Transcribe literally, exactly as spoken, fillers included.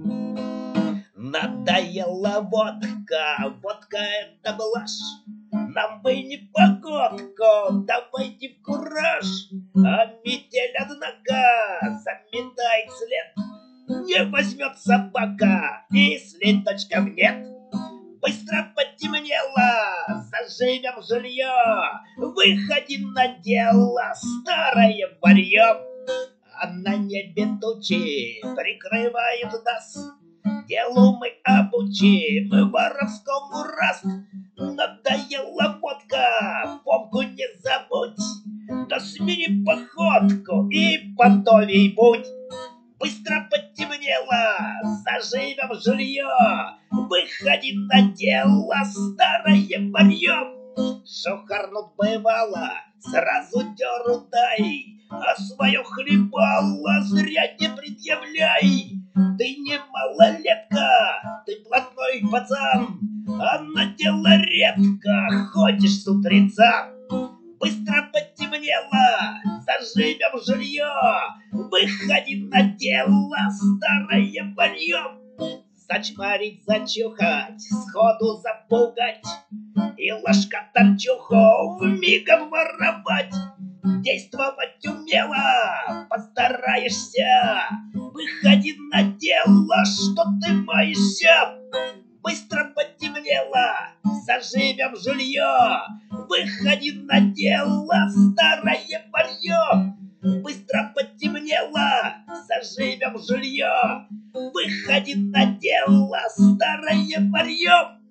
Надоела водка, водка это блажь. Нам бы не погодку, давайте в кураж. А метель, однако, заметает след. Не возьмет собака, и следочков нет. Быстро потемнело, заживем жилье. Выходи на дело, старое варье. А на небе тучи прикрывают нас. Делу мы обучим, воровскому раз. Надоела водка, Фомку не забудь. Да смени походку и понтовей будь. Быстро потемнело, заживем жилье. Выходи на дело, старое варье. Шухарнут бывало, сразу дёру дай. А свое хлебало зря не предъявляй. Ты не малолетка, ты блатной пацан, а на дело редко ходишь с утреца. Быстро потемнело, заживем жилье. Выходи на дело, старое варье. Зачмарить, зачухать, сходу запугать и ложка торчуху вмигом воровать. Действовать умело, постараешься. Выходи на дело, что ты маешься. Быстро потемнело, заживем жилье. Выходи на дело, старое варье. Быстро потемнело, заживем жилье. Выходи на дело, старое варье.